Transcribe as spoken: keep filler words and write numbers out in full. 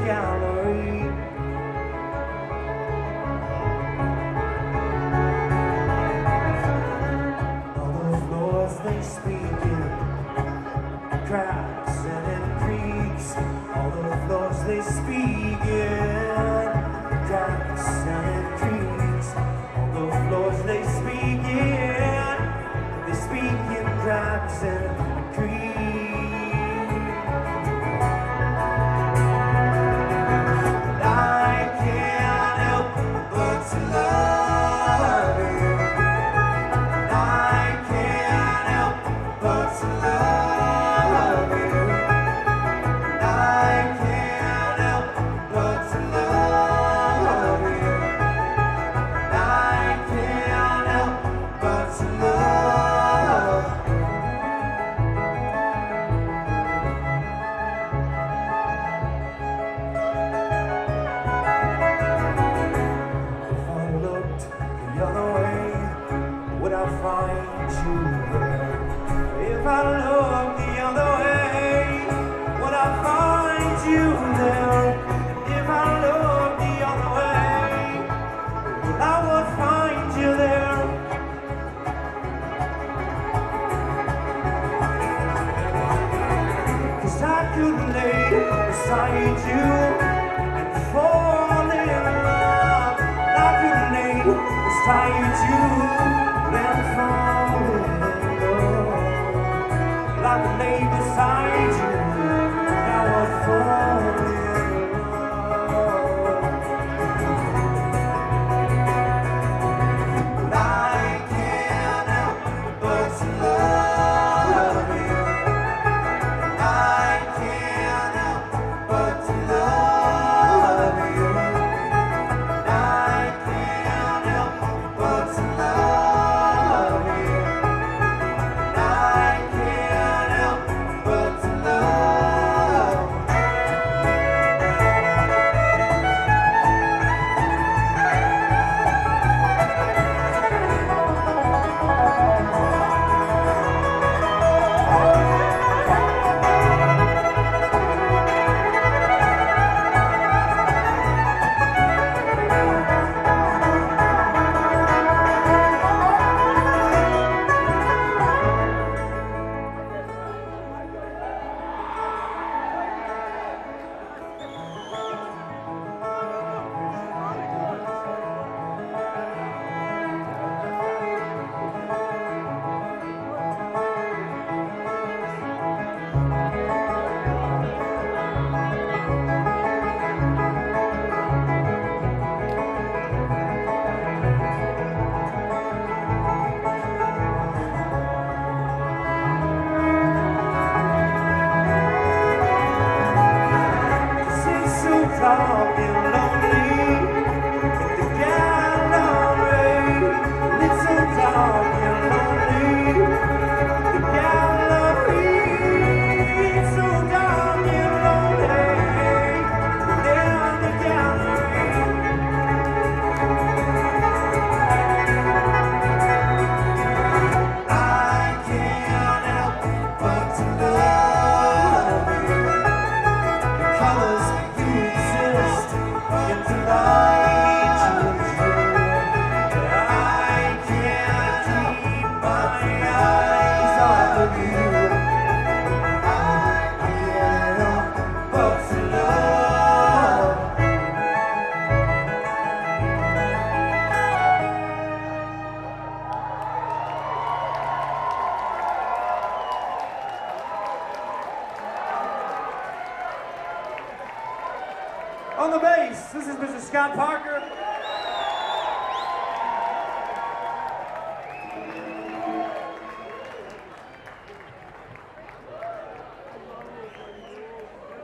gallery. On the floors they speak in cracks and in creaks. All the floors they speak in cracks and in creaks. All the floors they speak in, they speak in cracks and creaks. If I look the other way, would I find you there? If I look the other way, well, I would find you there. Cause I could lay beside you and fall in love. I could lay beside you and fall in love. I could lay beside you, now I'll fall in love. But I can't help but to love you. I can't help but to love you. I can't help but to love you. I can't help but to love. Dark and lonely in the gallery. It's so dark and lonely in the gallery. It's so dark and lonely in the gallery. I can't help but to love you. The colors into light you I can't keep my eyes off of you. I can't help but to love. On the bass, this is Mister Scott Parker.